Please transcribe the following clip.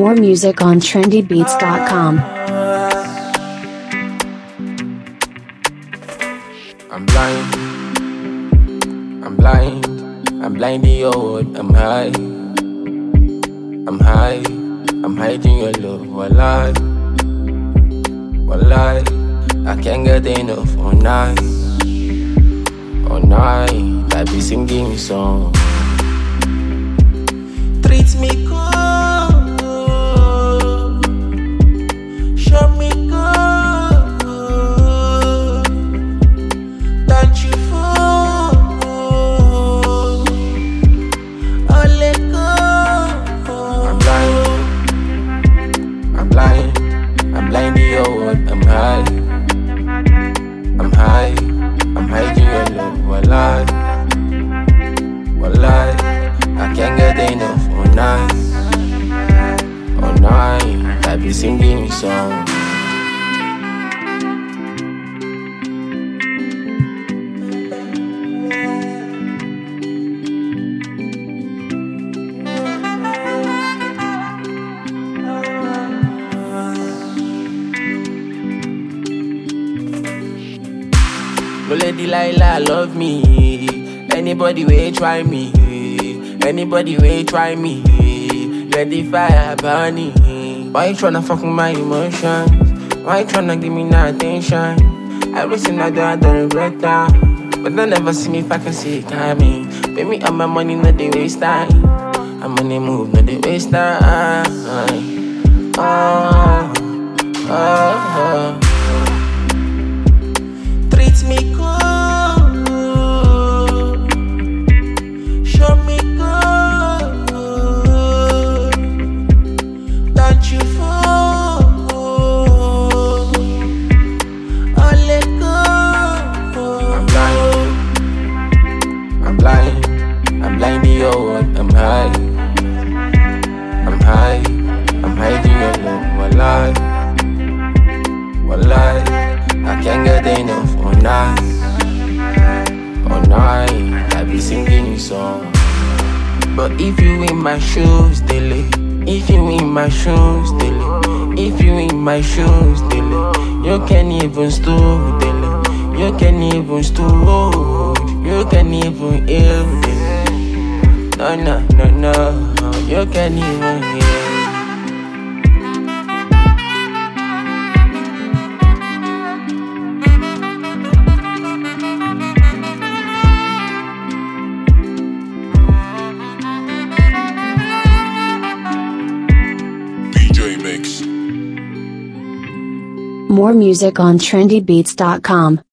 More music on trendybeats.com. I'm blind, I'm blind, I'm blind in your world, I'm high, I'm high, I'm hiding your love, walai, walai, I can't get enough all night, I be singing song. Treat me good, show me good, that you fall, I'll let go. I'm blind, I'm blind in your world, I'm high, I'm hiding your love, walai, walai, I can't get enough all night, I be singing song. No lady Lila love me. Anybody will try me. Anybody will try me. Let the fire burning. Why you tryna fuck with my emotions? Why you tryna give me no attention? Everything I don't regret that. But they never see me if I can see it coming. Pay me all my money, not they waste time. I'm on the move, not they waste time. Treat me good, show me good, that you fall, I'll let go. I'm blind in your world, I'm high, I'm hiding your love, walai, walai, I can't get enough all night, I be singing song. But if you in my shoes daily, if you in my shoes daily, if you in my shoes daily, you can't even stoop daily, you can't even stoop, you can't even heal daily. No, you can't even heal. More music on trendybeats.com.